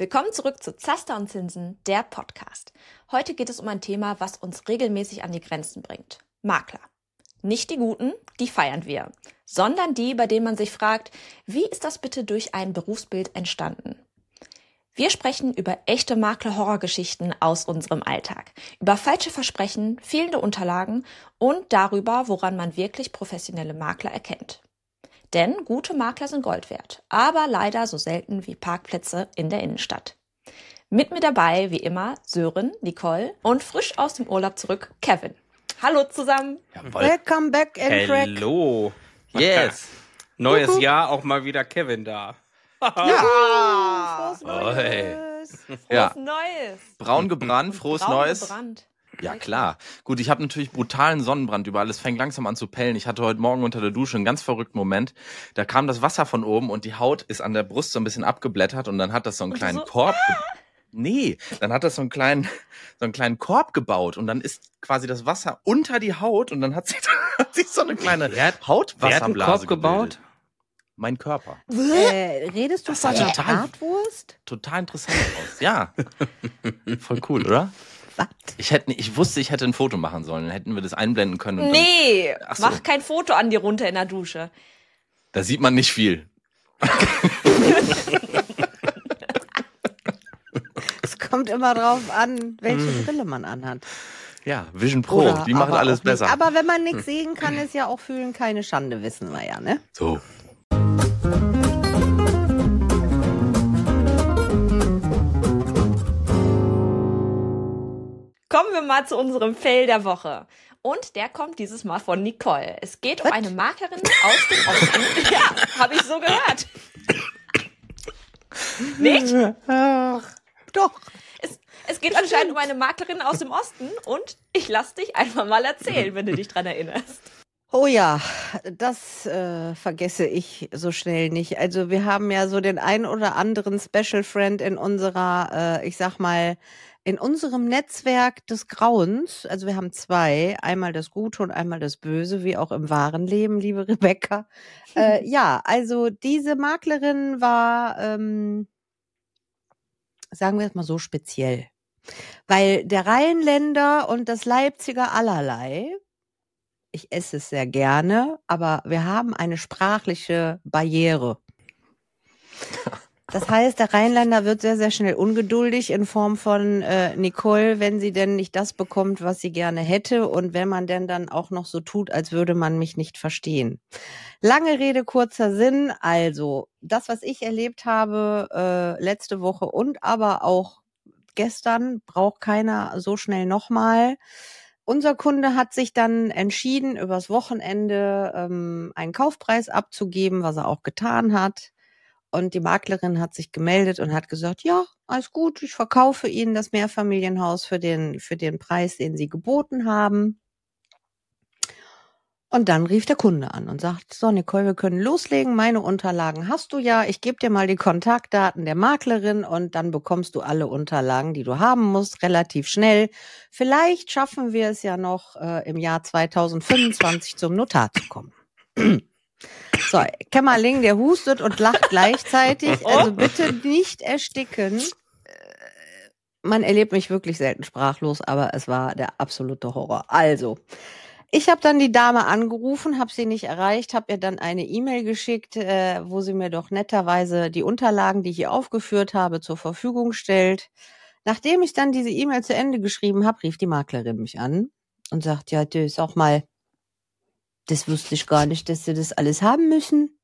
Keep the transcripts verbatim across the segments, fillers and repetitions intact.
Willkommen zurück zu Zaster und Zinsen, der Podcast. Heute geht es um ein Thema, was uns regelmäßig an die Grenzen bringt. Makler. Nicht die Guten, die feiern wir, sondern die, bei denen man sich fragt, wie ist das bitte durch ein Berufsbild entstanden? Wir sprechen über echte Makler-Horrorgeschichten aus unserem Alltag, über falsche Versprechen, fehlende Unterlagen und darüber, woran man wirklich professionelle Makler erkennt. Denn gute Makler sind Gold wert, aber leider so selten wie Parkplätze in der Innenstadt. Mit mir dabei, wie immer, Sören, Nicole und frisch aus dem Urlaub zurück, Kevin. Hallo zusammen. Jawohl. Welcome back and crack. Hello. Yes. Neues Juhu. Jahr, auch mal wieder Kevin da. Ja. Frohes Neues. Frohes Ja. Neues. Braun gebrannt, frohes Braun Neues. gebrannt. Ja, klar. Gut, ich habe natürlich brutalen Sonnenbrand überall. Es fängt langsam an zu pellen. Ich hatte heute Morgen unter der Dusche einen ganz verrückten Moment. Da kam das Wasser von oben und die Haut ist an der Brust so ein bisschen abgeblättert und dann hat das so einen Und kleinen so, Korb. ge- Nee, dann hat das so einen kleinen, so einen kleinen Korb gebaut und dann ist quasi das Wasser unter die Haut und dann hat sich, hat sich so eine kleine Wer hat- Hautwasserblase wer hat einen Korb gebaut? gebildet. Mein Körper. Äh, redest du Das von sah einer total- Bratwurst? Total interessant aus. Ja. Voll cool, oder? Was? Ich hätte, ich wusste, ich hätte ein Foto machen sollen. Dann hätten wir das einblenden können. Und Nee, Ach so. mach kein Foto an dir runter in der Dusche. Dann, da sieht man nicht viel. Es kommt immer drauf an, welche Brille man anhat. Ja, Vision Pro, Oder die machen aber alles auch nicht. besser. Aber wenn man nichts sehen kann, ist ja auch fühlen keine Schande, wissen wir ja, ne? So. Kommen wir mal zu unserem Fail der Woche. Und der kommt dieses Mal von Nicole. Es geht um Was? eine Maklerin aus dem Osten. Ja, habe ich so gehört. Nicht? Ach, doch. Es, es geht anscheinend um eine Maklerin aus dem Osten und ich lass dich einfach mal erzählen, wenn du dich dran erinnerst. Oh ja, das äh, vergesse ich so schnell nicht. Also wir haben ja so den ein oder anderen Special Friend in unserer, äh, ich sag mal, in unserem Netzwerk des Grauens. Also wir haben zwei, einmal das Gute und einmal das Böse, wie auch im wahren Leben, liebe Rebecca. Äh, ja, also diese Maklerin war, ähm, sagen wir es mal so, speziell. Weil der Rheinländer und das Leipziger allerlei, ich esse es sehr gerne, aber wir haben eine sprachliche Barriere. Das heißt, der Rheinländer wird sehr, sehr schnell ungeduldig in Form von äh, Nicole, wenn sie denn nicht das bekommt, was sie gerne hätte und wenn man denn dann auch noch so tut, als würde man mich nicht verstehen. Lange Rede, kurzer Sinn. Also, das, was ich erlebt habe äh, letzte Woche und aber auch gestern, braucht keiner so schnell nochmal. Unser Kunde hat sich dann entschieden, übers Wochenende ähm, einen Kaufpreis abzugeben, was er auch getan hat. Und die Maklerin hat sich gemeldet und hat gesagt, ja, alles gut, ich verkaufe Ihnen das Mehrfamilienhaus für den, für den Preis, den Sie geboten haben. Und dann rief der Kunde an und sagt, so Nicole, wir können loslegen, meine Unterlagen hast du ja, ich gebe dir mal die Kontaktdaten der Maklerin und dann bekommst du alle Unterlagen, die du haben musst, relativ schnell. Vielleicht schaffen wir es ja noch äh, im Jahr zweitausendfünfundzwanzig zum Notar zu kommen. So, Kämmerling, der hustet und lacht gleichzeitig, also bitte nicht ersticken. Man erlebt mich wirklich selten sprachlos, aber es war der absolute Horror. Also, ich habe dann die Dame angerufen, habe sie nicht erreicht, habe ihr dann eine E-Mail geschickt, äh, wo sie mir doch netterweise die Unterlagen, die ich hier aufgeführt habe, zur Verfügung stellt. Nachdem ich dann diese E-Mail zu Ende geschrieben habe, rief die Maklerin mich an und sagt, ja, du, sag mal, das wusste ich gar nicht, dass sie das alles haben müssen.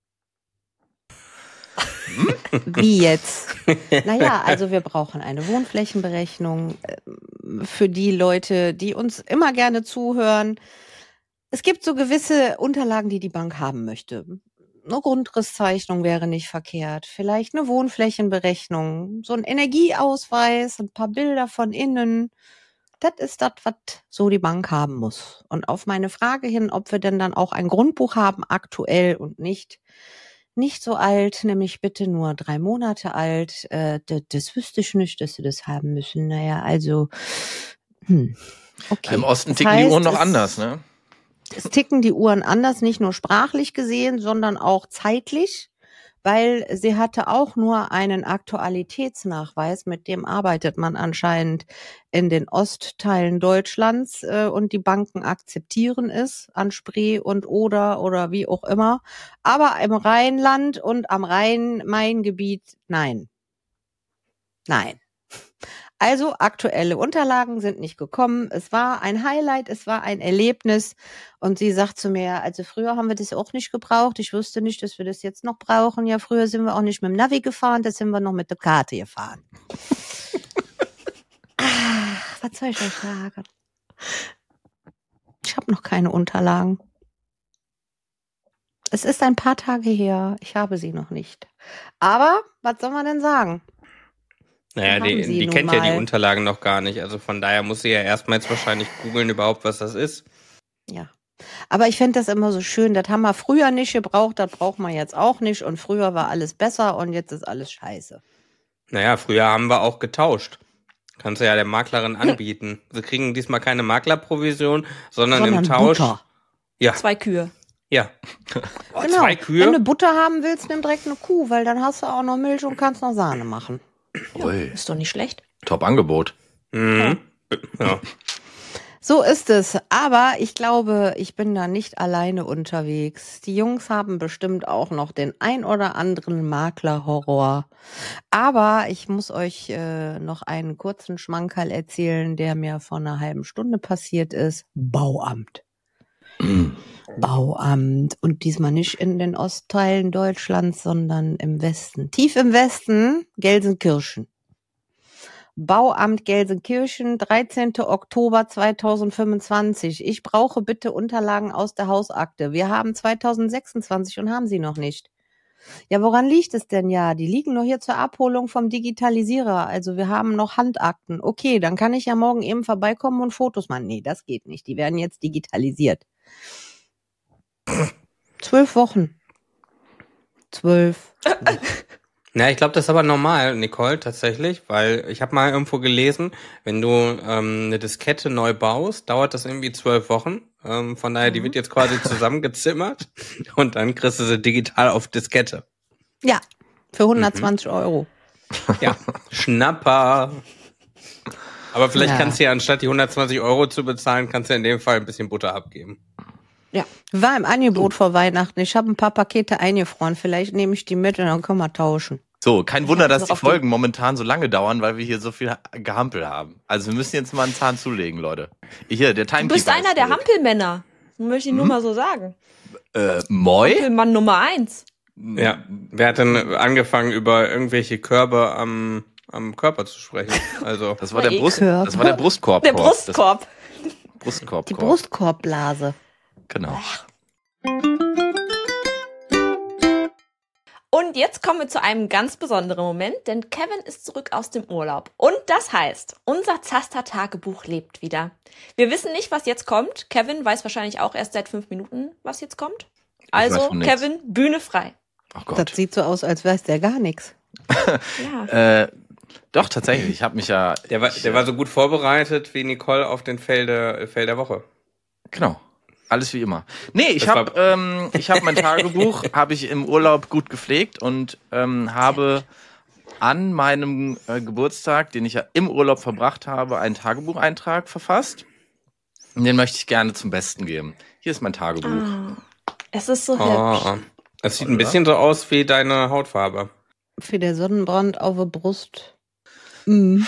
Wie jetzt? Naja, also wir brauchen eine Wohnflächenberechnung äh, für die Leute, die uns immer gerne zuhören. Es gibt so gewisse Unterlagen, die die Bank haben möchte. Eine Grundrisszeichnung wäre nicht verkehrt. Vielleicht eine Wohnflächenberechnung, so ein Energieausweis, ein paar Bilder von innen. Das ist das, was so die Bank haben muss. Und auf meine Frage hin, ob wir denn dann auch ein Grundbuch haben, aktuell und nicht nicht so alt, nämlich bitte nur drei Monate alt, äh, das, das wüsste ich nicht, dass sie das haben müssen. Naja, also, hm, okay. Im Osten Das ticken die heißt, Uhren noch es- anders, ne? Es ticken die Uhren anders, nicht nur sprachlich gesehen, sondern auch zeitlich. weil sie hatte auch nur einen Aktualitätsnachweis, mit dem arbeitet man anscheinend in den Ostteilen Deutschlands äh, und die Banken akzeptieren es an Spree und Oder oder wie auch immer. Aber im Rheinland und am Rhein-Main-Gebiet nein. Nein. Also aktuelle Unterlagen sind nicht gekommen. Es war ein Highlight, es war ein Erlebnis. Und sie sagt zu mir, also früher haben wir das auch nicht gebraucht. Ich wusste nicht, dass wir das jetzt noch brauchen. Ja, früher sind wir auch nicht mit dem Navi gefahren, da sind wir noch mit der Karte gefahren. Ach, was soll ich euch sagen? Ich habe noch keine Unterlagen. Es ist ein paar Tage her. Ich habe sie noch nicht. Aber was soll man denn sagen? Naja, die, die kennt ja die Unterlagen noch gar nicht. Also von daher muss sie ja erstmal jetzt wahrscheinlich googeln überhaupt, was das ist. Ja. Aber ich finde das immer so schön. Das haben wir früher nicht gebraucht, das braucht man jetzt auch nicht. Und früher war alles besser und jetzt ist alles scheiße. Naja, früher haben wir auch getauscht. Kannst du ja der Maklerin anbieten. Sie kriegen diesmal keine Maklerprovision, sondern, sondern im Tausch. Butter. Ja. Zwei Kühe. Ja. Oh, genau. Zwei Kühe. Wenn du Butter haben willst, nimm direkt eine Kuh, weil dann hast du auch noch Milch und kannst noch Sahne machen. Ja, ist doch nicht schlecht. Top-Angebot. Mhm. Ja. So ist es. Aber ich glaube, ich bin da nicht alleine unterwegs. Die Jungs haben bestimmt auch noch den ein oder anderen Maklerhorror. Aber ich muss euch äh, noch einen kurzen Schmankerl erzählen, der mir vor einer halben Stunde passiert ist. Bauamt. Bauamt. Und diesmal nicht in den Ostteilen Deutschlands, sondern im Westen. Tief im Westen, Gelsenkirchen. Bauamt Gelsenkirchen, dreizehnten Oktober zweitausendfünfundzwanzig. Ich brauche bitte Unterlagen aus der Hausakte. Wir haben zweitausendsechsundzwanzig und haben sie noch nicht. Ja, woran liegt es denn? Ja, die liegen noch hier zur Abholung vom Digitalisierer. Also wir haben noch Handakten. Okay, dann kann ich ja morgen eben vorbeikommen und Fotos machen. Nee, das geht nicht. Die werden jetzt digitalisiert. Zwölf Wochen. Zwölf. Na, ich glaube, das ist aber normal, Nicole, tatsächlich, weil ich habe mal irgendwo gelesen, wenn du ähm, eine Diskette neu baust, dauert das irgendwie zwölf Wochen. Ähm, von daher, mhm. die wird jetzt quasi zusammengezimmert und dann kriegst du sie digital auf Diskette. Ja, für hundertzwanzig mhm. Euro. Ja, Schnapper. Aber vielleicht ja. kannst du ja, anstatt die hundertzwanzig Euro zu bezahlen, kannst du in dem Fall ein bisschen Butter abgeben. Ja, war im Angebot so. Vor Weihnachten. Ich habe ein paar Pakete eingefroren. Vielleicht nehme ich die mit und dann können wir tauschen. So, kein Wunder, dass die Folgen momentan so lange dauern, weil wir hier so viel Gehampel haben. Also wir müssen jetzt mal einen Zahn zulegen, Leute. Hier, der Timekeeper. Du bist einer der Hampelmänner. Möchte ich nur hm? mal so sagen. Äh, Moi? Hampelmann Nummer eins. Ja, wer hat denn angefangen, über irgendwelche Körbe am, am Körper zu sprechen? Also das war der Brust, das war der Brustkorb. Der Brustkorb. Das Brustkorb. Die Brustkorbblase. Genau. Und jetzt kommen wir zu einem ganz besonderen Moment, denn Kevin ist zurück aus dem Urlaub. Und das heißt, unser Zaster-Tagebuch lebt wieder. Wir wissen nicht, was jetzt kommt. Kevin weiß wahrscheinlich auch erst seit fünf Minuten, was jetzt kommt. Also, Kevin, Bühne frei. Ach Gott. Das sieht so aus, als weiß der gar nichts. Ja. äh, doch, tatsächlich. Ich habe mich ja... Der war, ich, der war so gut vorbereitet wie Nicole auf den Fell der, Fell der Woche. Genau. Alles wie immer. Nee, ich habe ähm, ich habe mein Tagebuch habe ich im Urlaub gut gepflegt und ähm, habe an meinem äh, Geburtstag, den ich ja im Urlaub verbracht habe, einen Tagebucheintrag verfasst. Und den möchte ich gerne zum Besten geben. Hier ist mein Tagebuch. Ah, es ist so oh, hübsch. Es sieht ein bisschen so aus wie deine Hautfarbe. Für den Sonnenbrand auf der Brust. Mhm.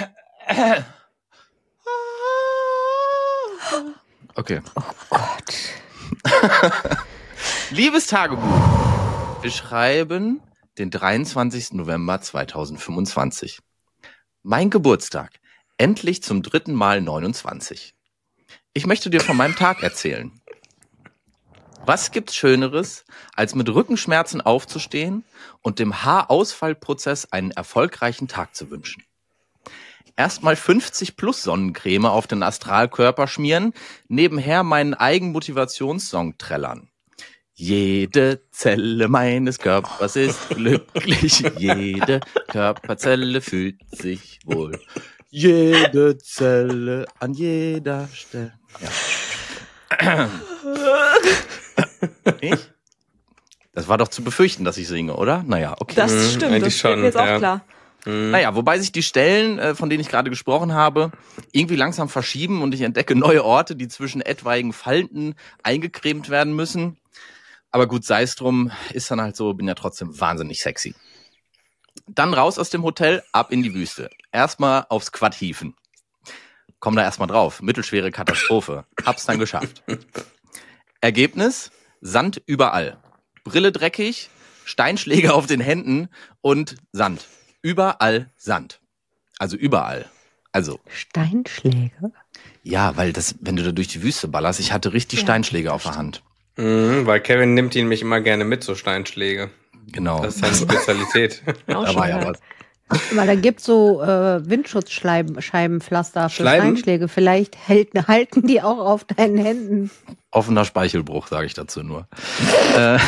Okay. Oh Gott. Liebes Tagebuch, wir schreiben den dreiundzwanzigsten November zweitausendfünfundzwanzig. Mein Geburtstag, endlich zum dritten Mal neunundzwanzig. Ich möchte dir von meinem Tag erzählen. Was gibt's Schöneres, als mit Rückenschmerzen aufzustehen und dem Haarausfallprozess einen erfolgreichen Tag zu wünschen? Erstmal fünfzig plus Sonnencreme auf den Astralkörper schmieren, nebenher meinen Eigenmotivationssong trällern. Jede Zelle meines Körpers ist glücklich, jede Körperzelle fühlt sich wohl. Jede Zelle an jeder Stelle. Ja. Ich? Das war doch zu befürchten, dass ich singe, oder? Naja, okay. Das Mhm, stimmt, eigentlich das ist mir schon, jetzt auch ja. klar. Mhm. Naja, wobei sich die Stellen, äh, von denen ich gerade gesprochen habe, irgendwie langsam verschieben und ich entdecke neue Orte, die zwischen etwaigen Falten eingecremt werden müssen. Aber gut, sei es drum, ist dann halt so, bin ja trotzdem wahnsinnig sexy. Dann raus aus dem Hotel, ab in die Wüste. Erstmal aufs Quad hieven. Komm da erstmal drauf. Mittelschwere Katastrophe. Hab's dann geschafft. Ergebnis? Sand überall. Brille dreckig, Steinschläge auf den Händen und Sand. Überall Sand. Also überall. Also. Steinschläge? Ja, weil das, wenn du da durch die Wüste ballerst, ich hatte richtig Ja, Steinschläge auf der Hand. Mhm, weil Kevin nimmt ihn mich immer gerne mit, so Steinschläge. Genau. Das ist seine Spezialität. Auch Da schon war ja gehört. was. Weil da gibt's so äh, Windschutzscheibenpflaster für Schleiben? Steinschläge. Vielleicht hält, halten die auch auf deinen Händen. Offener Speichelbruch, sage ich dazu nur. Äh,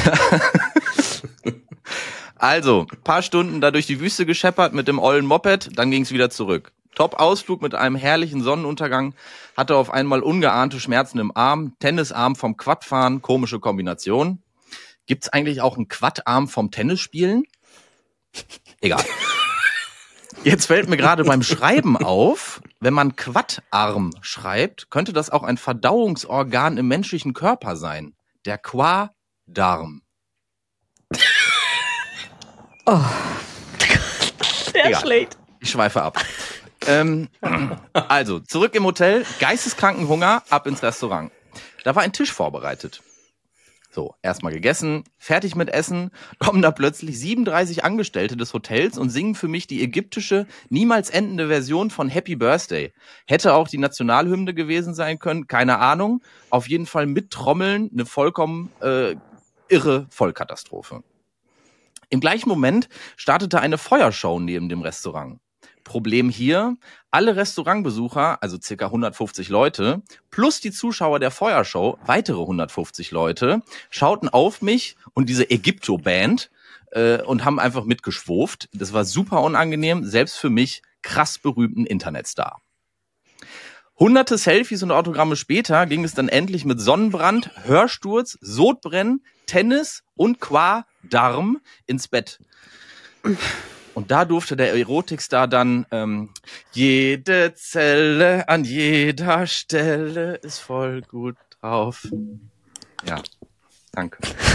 also, paar Stunden da durch die Wüste gescheppert mit dem ollen Moped, dann ging's wieder zurück. Top-Ausflug mit einem herrlichen Sonnenuntergang, hatte auf einmal ungeahnte Schmerzen im Arm, Tennisarm vom Quadfahren, komische Kombination. Gibt's eigentlich auch einen Quadarm vom Tennisspielen? Egal. Jetzt fällt mir gerade beim Schreiben auf, wenn man Quadarm schreibt, könnte das auch ein Verdauungsorgan im menschlichen Körper sein. Der Quadarm. Oh, Sehr Egal. schlecht. Ich schweife ab. ähm, also, zurück im Hotel, geisteskranken Hunger, ab ins Restaurant. Da war ein Tisch vorbereitet. So, erstmal gegessen, fertig mit Essen, kommen da plötzlich siebenunddreißig Angestellte des Hotels und singen für mich die ägyptische, niemals endende Version von Happy Birthday. Hätte auch die Nationalhymne gewesen sein können, keine Ahnung. Auf jeden Fall mit Trommeln, eine vollkommen äh, irre Vollkatastrophe. Im gleichen Moment startete eine Feuershow neben dem Restaurant. Problem hier, alle Restaurantbesucher, also circa hundertfünfzig Leute, plus die Zuschauer der Feuershow, weitere hundertfünfzig Leute, schauten auf mich und diese Ägypto-Band äh, und haben einfach mitgeschwurft. Das war super unangenehm, selbst für mich krass berühmten Internetstar. Hunderte Selfies und Autogramme später ging es dann endlich mit Sonnenbrand, Hörsturz, Sodbrennen, Tennis und Quadarm ins Bett. Und da durfte der Erotikstar dann ähm, jede Zelle an jeder Stelle ist voll gut drauf. Ja, danke.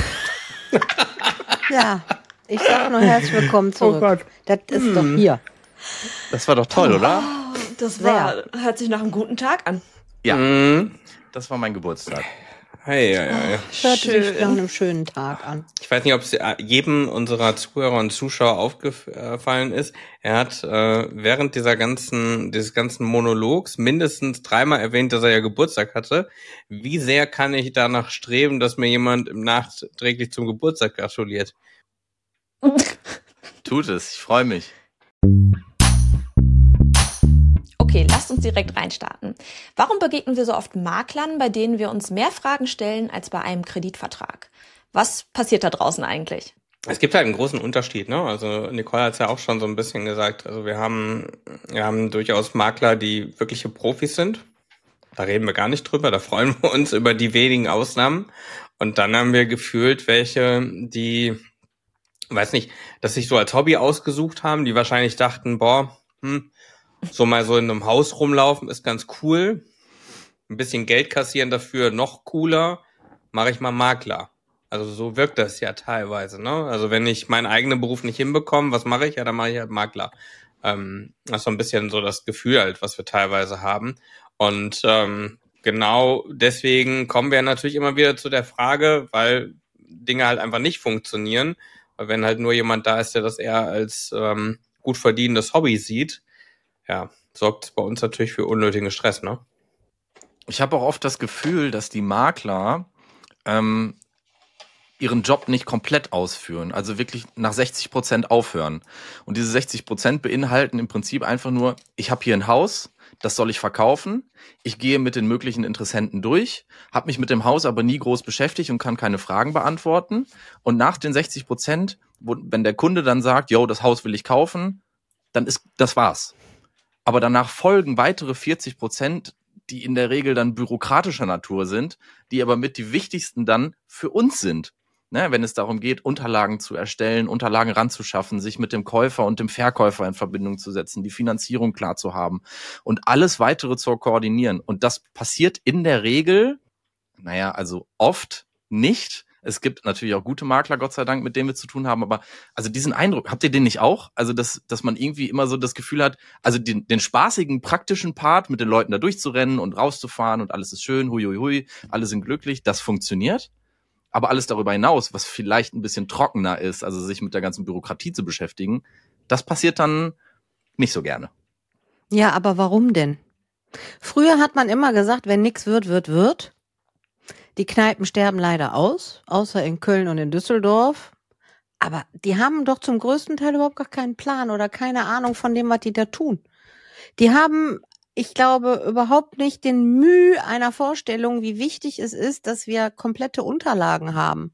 ja. Ich sag nur herzlich willkommen zurück. Oh Gott. Das ist doch hier. Das war doch toll, oder? Oh, das war, hört sich nach einem guten Tag an. Ja, Mhm. das war mein Geburtstag. Hey, ja, ja, ja. Hört sich Schön. nach einem schönen Tag an. Ich weiß nicht, ob es jedem unserer Zuhörer und Zuschauer aufgefallen ist. Er hat äh, während dieser ganzen, dieses ganzen Monologs mindestens dreimal erwähnt, dass er ja Geburtstag hatte. Wie sehr kann ich danach streben, dass mir jemand im nachträglich zum Geburtstag gratuliert? Tut es, ich freue mich. Okay, lasst uns direkt reinstarten. Warum begegnen wir so oft Maklern, bei denen wir uns mehr Fragen stellen als bei einem Kreditvertrag? Was passiert da draußen eigentlich? Es gibt halt einen großen Unterschied, ne? Also Nicole hat es ja auch schon so ein bisschen gesagt. Also wir haben, wir haben durchaus Makler, die wirkliche Profis sind. Da reden wir gar nicht drüber. Da freuen wir uns über die wenigen Ausnahmen. Und dann haben wir gefühlt welche, die, weiß nicht, das sich so als Hobby ausgesucht haben, die wahrscheinlich dachten, boah, hm, so mal so in einem Haus rumlaufen ist ganz cool. Ein bisschen Geld kassieren dafür noch cooler. Mache ich mal Makler. Also so wirkt das ja teilweise, ne? Also wenn ich meinen eigenen Beruf nicht hinbekomme, was mache ich? Ja, dann mache ich halt Makler. Ähm, das ist so ein bisschen so das Gefühl halt, was wir teilweise haben. Und ähm, genau deswegen kommen wir natürlich immer wieder zu der Frage, weil Dinge halt einfach nicht funktionieren. Weil wenn halt nur jemand da ist, der das eher als ähm, gut verdienendes Hobby sieht, ja, sorgt es bei uns natürlich für unnötigen Stress, ne? Ich habe auch oft das Gefühl, dass die Makler ähm, ihren Job nicht komplett ausführen, also wirklich nach sechzig Prozent aufhören. Und diese sechzig Prozent beinhalten im Prinzip einfach nur, ich habe hier ein Haus, das soll ich verkaufen, ich gehe mit den möglichen Interessenten durch, habe mich mit dem Haus aber nie groß beschäftigt und kann keine Fragen beantworten. Und nach den sechzig Prozent, wo, wenn der Kunde dann sagt, yo, das Haus will ich kaufen, dann ist das war's. Aber danach folgen weitere vierzig Prozent, die in der Regel dann bürokratischer Natur sind, die aber mit die wichtigsten dann für uns sind. Ne, wenn es darum geht, Unterlagen zu erstellen, Unterlagen ranzuschaffen, sich mit dem Käufer und dem Verkäufer in Verbindung zu setzen, die Finanzierung klar zu haben und alles weitere zu koordinieren. Und das passiert in der Regel, naja, also oft nicht. Es gibt natürlich auch gute Makler, Gott sei Dank, mit denen wir zu tun haben, aber also diesen Eindruck, habt ihr den nicht auch? Also, dass, dass man irgendwie immer so das Gefühl hat, also den, den spaßigen, praktischen Part, mit den Leuten da durchzurennen und rauszufahren und alles ist schön, hui, hui, hui, alle sind glücklich, das funktioniert. Aber alles darüber hinaus, was vielleicht ein bisschen trockener ist, also sich mit der ganzen Bürokratie zu beschäftigen, das passiert dann nicht so gerne. Ja, aber warum denn? Früher hat man immer gesagt, wenn nichts wird, wird, wird. Die Kneipen sterben leider aus, außer in Köln und in Düsseldorf. Aber die haben doch zum größten Teil überhaupt gar keinen Plan oder keine Ahnung von dem, was die da tun. Die haben, ich glaube, überhaupt nicht den Mühe einer Vorstellung, wie wichtig es ist, dass wir komplette Unterlagen haben.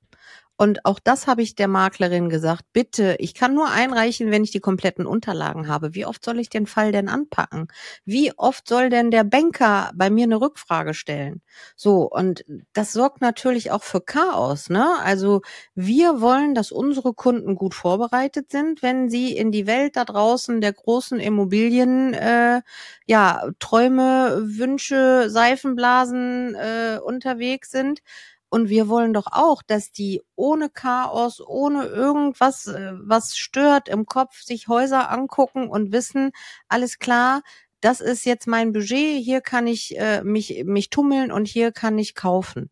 Und auch das habe ich der Maklerin gesagt, bitte, ich kann nur einreichen, wenn ich die kompletten Unterlagen habe. Wie oft soll ich den Fall denn anpacken? Wie oft soll denn der Banker bei mir eine Rückfrage stellen? So, und das sorgt natürlich auch für Chaos, ne? Also wir wollen, dass unsere Kunden gut vorbereitet sind, wenn sie in die Welt da draußen der großen Immobilien, äh, ja, Träume, Wünsche, Seifenblasen äh, unterwegs sind. Und wir wollen doch auch, dass die ohne Chaos, ohne irgendwas, was stört im Kopf, sich Häuser angucken und wissen, alles klar, das ist jetzt mein Budget, hier kann ich äh, mich, mich tummeln und hier kann ich kaufen.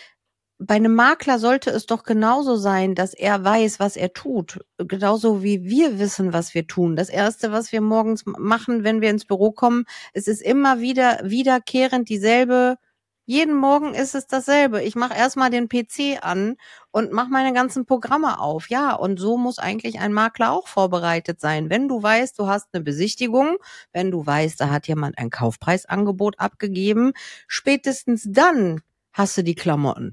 Bei einem Makler sollte es doch genauso sein, dass er weiß, was er tut. Genauso wie wir wissen, was wir tun. Das Erste, was wir morgens machen, wenn wir ins Büro kommen, es ist immer wieder wiederkehrend dieselbe. Jeden Morgen ist es dasselbe. Ich mache erstmal den P C an und mache meine ganzen Programme auf. Ja, und so muss eigentlich ein Makler auch vorbereitet sein. Wenn du weißt, du hast eine Besichtigung, wenn du weißt, da hat jemand ein Kaufpreisangebot abgegeben, spätestens dann hast du die Klamotten.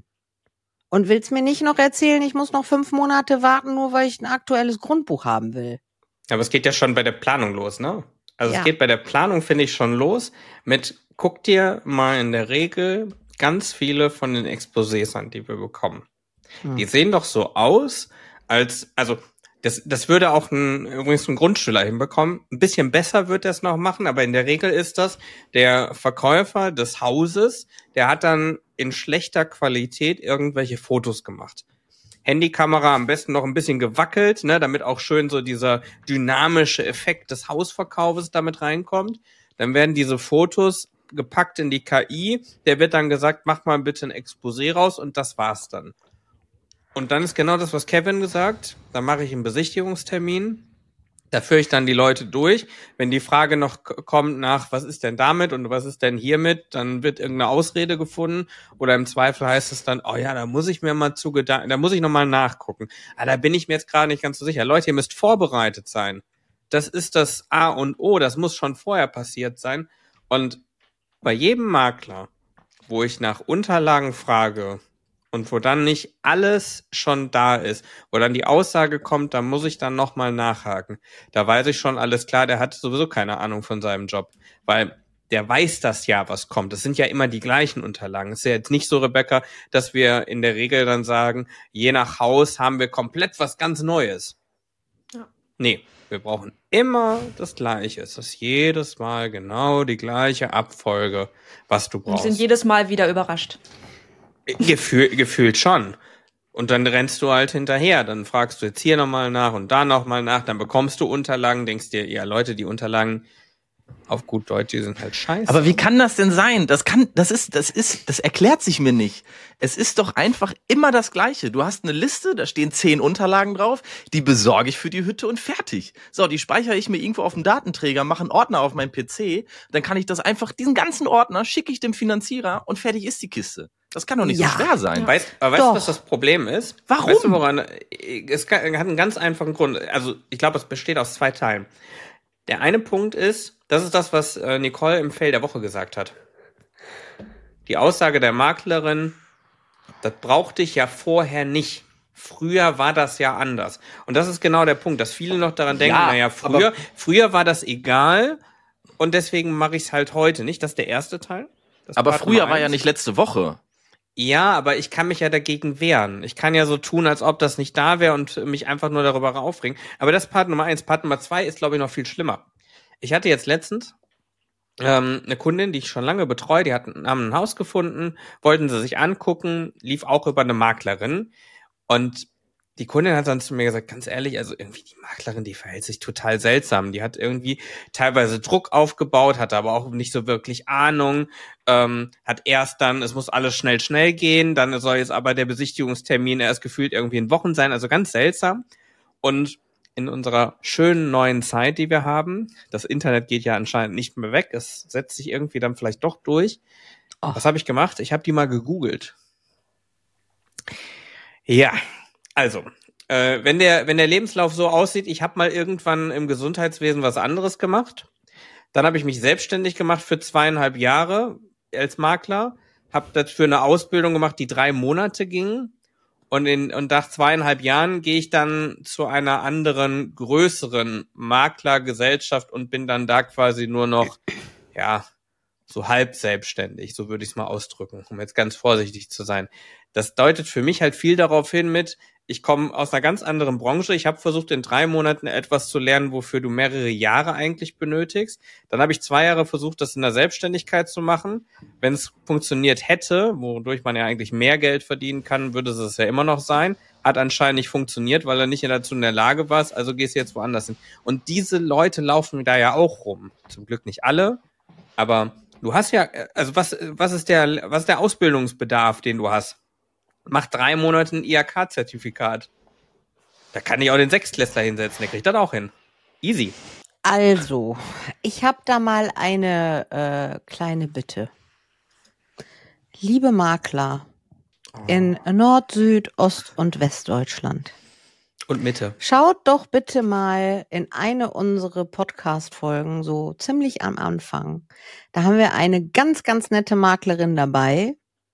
Und willst mir nicht noch erzählen, ich muss noch fünf Monate warten, nur weil ich ein aktuelles Grundbuch haben will. Aber es geht ja schon bei der Planung los, ne? Also Ja. es geht bei der Planung, finde ich, schon los mit, guck dir mal in der Regel ganz viele von den Exposés an, die wir bekommen. Hm. Die sehen doch so aus, als, also das, das würde auch ein, übrigens ein Grundschüler hinbekommen. Ein bisschen besser wird er es noch machen, aber in der Regel ist das der Verkäufer des Hauses, der hat dann in schlechter Qualität irgendwelche Fotos gemacht. Handykamera am besten noch ein bisschen gewackelt, ne, damit auch schön so dieser dynamische Effekt des Hausverkaufes damit reinkommt. Dann werden diese Fotos gepackt in die K I, der wird dann gesagt, mach mal bitte ein Exposé raus und das war's dann. Und dann ist genau das, was Kevin gesagt, da mache ich einen Besichtigungstermin, da führe ich dann die Leute durch. Wenn die Frage noch k- kommt nach, was ist denn damit und was ist denn hiermit, dann wird irgendeine Ausrede gefunden oder im Zweifel heißt es dann, oh ja, da muss ich mir mal zu Gedanken, da muss ich nochmal nachgucken. Ah, da bin ich mir jetzt gerade nicht ganz so sicher. Leute, ihr müsst vorbereitet sein. Das ist das A und O, das muss schon vorher passiert sein. Und bei jedem Makler, wo ich nach Unterlagen frage und wo dann nicht alles schon da ist, wo dann die Aussage kommt, da muss ich dann nochmal nachhaken. Da weiß ich schon, alles klar, der hat sowieso keine Ahnung von seinem Job, weil der weiß das ja, was kommt. Das sind ja immer die gleichen Unterlagen. Es ist ja jetzt nicht so, Rebecca, dass wir in der Regel dann sagen, je nach Haus haben wir komplett was ganz Neues. Ja. Nee, wir brauchen immer das Gleiche. Es ist jedes Mal genau die gleiche Abfolge, was du Und brauchst. sind jedes Mal wieder überrascht. Gefühl, gefühlt schon. Und dann rennst du halt hinterher. Dann fragst du jetzt hier nochmal nach und da nochmal nach. Dann bekommst du Unterlagen, denkst dir, ja Leute, die Unterlagen auf gut Deutsch, die sind halt scheiße. Aber wie kann das denn sein? Das kann, das ist, das ist, das erklärt sich mir nicht. Es ist doch einfach immer das Gleiche. Du hast eine Liste, da stehen zehn Unterlagen drauf, die besorge ich für die Hütte und fertig. So, die speichere ich mir irgendwo auf dem Datenträger, mache einen Ordner auf meinem P C, dann kann ich das einfach, diesen ganzen Ordner schicke ich dem Finanzierer und fertig ist die Kiste. Das kann doch nicht Ja. so schwer sein. Weißt, aber weißt du, Doch. was das Problem ist? Warum? Weißt du, woran? Es hat einen ganz einfachen Grund. Also, ich glaube, es besteht aus zwei Teilen. Der eine Punkt ist, das ist das, was äh, Nicole im Fail der Woche gesagt hat. Die Aussage der Maklerin, das brauchte ich ja vorher nicht. Früher war das ja anders. Und das ist genau der Punkt, dass viele noch daran denken, Ja, naja, früher, aber- früher war das egal und deswegen mache ich es halt heute nicht. Das ist der erste Teil. Das Aber Part früher Nummer war ja eins. nicht letzte Woche. Ja, aber ich kann mich ja dagegen wehren. Ich kann ja so tun, als ob das nicht da wäre und mich einfach nur darüber aufregen. Aber das Part Nummer eins. Part Nummer zwei ist, glaube ich, noch viel schlimmer. Ich hatte jetzt letztens ähm, eine Kundin, die ich schon lange betreue, die hatten, haben ein Haus gefunden, wollten sie sich angucken, lief auch über eine Maklerin. Und die Kundin hat dann zu mir gesagt, ganz ehrlich, also irgendwie die Maklerin, die verhält sich total seltsam. Die hat irgendwie teilweise Druck aufgebaut, hatte aber auch nicht so wirklich Ahnung, ähm, hat erst dann, es muss alles schnell, schnell gehen, dann soll jetzt aber der Besichtigungstermin erst gefühlt irgendwie in Wochen sein, also ganz seltsam. Und in unserer schönen neuen Zeit, die wir haben, das Internet geht ja anscheinend nicht mehr weg, es setzt sich irgendwie dann vielleicht doch durch. Oh. Was habe ich gemacht? Ich habe die mal gegoogelt. Ja, also, äh, wenn der wenn der Lebenslauf so aussieht, ich habe mal irgendwann im Gesundheitswesen was anderes gemacht, dann habe ich mich selbstständig gemacht für zweieinhalb Jahre als Makler, habe dafür eine Ausbildung gemacht, die drei Monate ging und in und nach zweieinhalb Jahren gehe ich dann zu einer anderen, größeren Maklergesellschaft und bin dann da quasi nur noch, ja, so halb selbstständig, so würde ich es mal ausdrücken, um jetzt ganz vorsichtig zu sein. Das deutet für mich halt viel darauf hin mit, ich komme aus einer ganz anderen Branche. Ich habe versucht, in drei Monaten etwas zu lernen, wofür du mehrere Jahre eigentlich benötigst. Dann habe ich zwei Jahre versucht, das in der Selbstständigkeit zu machen. Wenn es funktioniert hätte, wodurch man ja eigentlich mehr Geld verdienen kann, würde es ja immer noch sein. Hat anscheinend nicht funktioniert, weil er nicht dazu in der Lage war. Also gehst du jetzt woanders hin. Und diese Leute laufen da ja auch rum. Zum Glück nicht alle, aber du hast ja, also was, was ist der, was ist der Ausbildungsbedarf, den du hast? Mach drei Monate ein I H K-Zertifikat. Da kann ich auch den Sechstklässler hinsetzen, der kriegt das auch hin. Easy. Also, ich habe da mal eine äh, kleine Bitte. Liebe Makler oh. in Nord-, Süd-, Ost- und Westdeutschland. Und Mitte. Schaut doch bitte mal in eine unserer Podcast-Folgen, so ziemlich am Anfang. Da haben wir eine ganz, ganz nette Maklerin dabei,